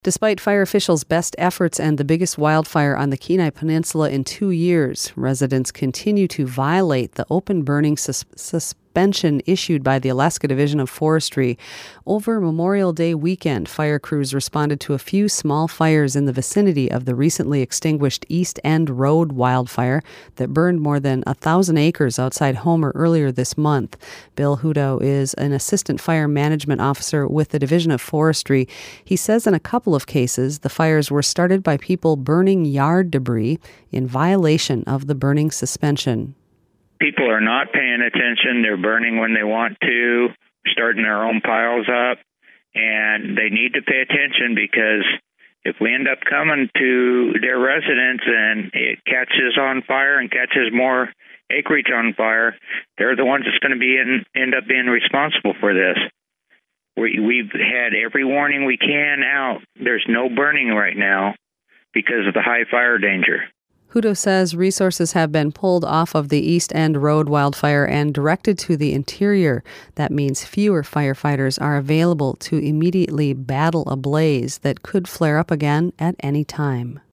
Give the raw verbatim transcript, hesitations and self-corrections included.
Despite fire officials' best efforts and the biggest wildfire on the Kenai Peninsula in two years, residents continue to violate the open burning sus- suspension issued by the Alaska Division of Forestry. Over Memorial Day weekend, fire crews responded to a few small fires in the vicinity of the recently extinguished East End Road wildfire that burned more than a thousand acres outside Homer earlier this month. Bill Hutto is an assistant fire management officer with the Division of Forestry. He says in a couple of cases, the fires were started by people burning yard debris in violation of the burning suspension. People are not paying attention. They're burning when they want to, starting their own piles up, and they need to pay attention because if we end up coming to their residence and it catches on fire and catches more acreage on fire, they're the ones that's going to be in, end up being responsible for this. We, we've had every warning we can out. There's no burning right now because of the high fire danger. Hutto says resources have been pulled off of the East End Road wildfire and directed to the interior. That means fewer firefighters are available to immediately battle a blaze that could flare up again at any time.